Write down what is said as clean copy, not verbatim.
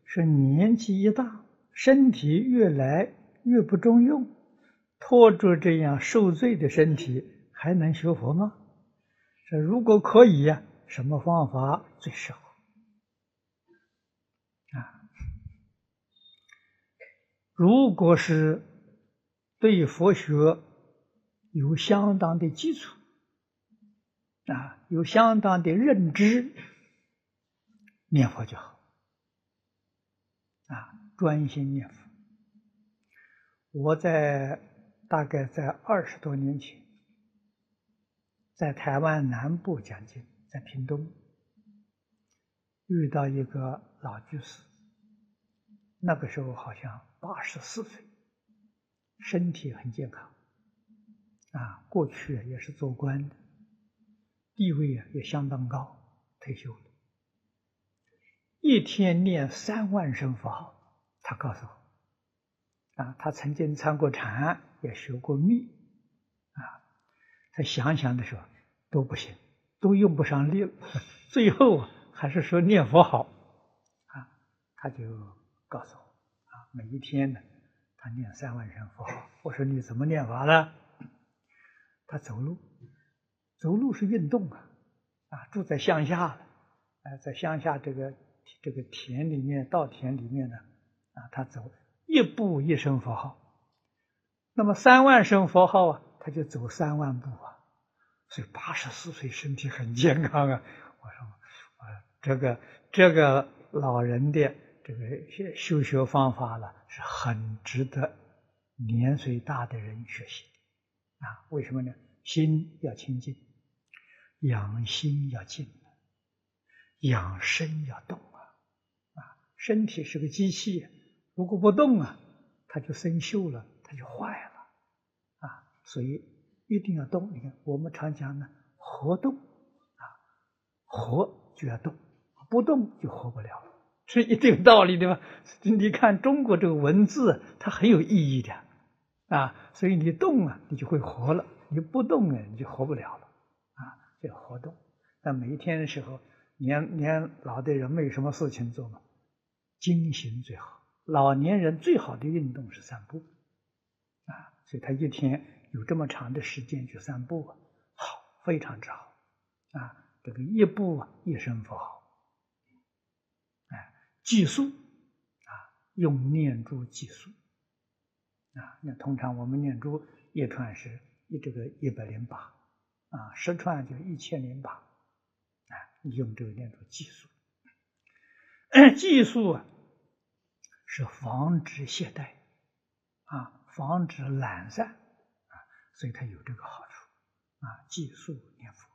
说年纪一大，身体越来越不中用，拖着这样受罪的身体，还能学佛吗？说如果可以呀，什么方法最适合？如果是对佛学有相当的基础，有相当的认知，念佛就好，专心念佛。我大概在20多年前，在台湾南部讲经，在屏东遇到一个老居士，那个时候好像84岁，身体很健康，过去也是做官的，地位也相当高，退休了。一天念3万声佛号，他告诉我，他曾经参过禅，也学过密，他想想的时候都不行，都用不上力了，最后还是说念佛好，他就告诉我，每一天呢，他念3万声佛号。我说你怎么念法呢？他走路是运动住在乡下，在乡下这个田里面、稻田里面呢，他走一步一声佛号，那么3万声佛号他就走3万步所以84岁身体很健康我说这个老人的这个修学方法是很值得年岁大的人学习为什么呢？心要清净，养心要静，养身要动身体是个机器，如果不动它就生锈了，它就坏了所以一定要动。你看我们常讲呢，活动活就要动，不动就活不了，是一定道理的吧？你看中国这个文字它很有意义的所以你动你就会活了，你不动你就活不了了这活动。那每一天的时候，年老的人没有什么事情做嘛，精行最好。老年人最好的运动是散步所以他一天有这么长的时间去散步好，非常之好这个一步一声佛号计数用念珠计数那通常我们念珠一串是这个10810串就1008你用这个念珠计数计数是防止懈怠防止懒散所以它有这个好处计数念佛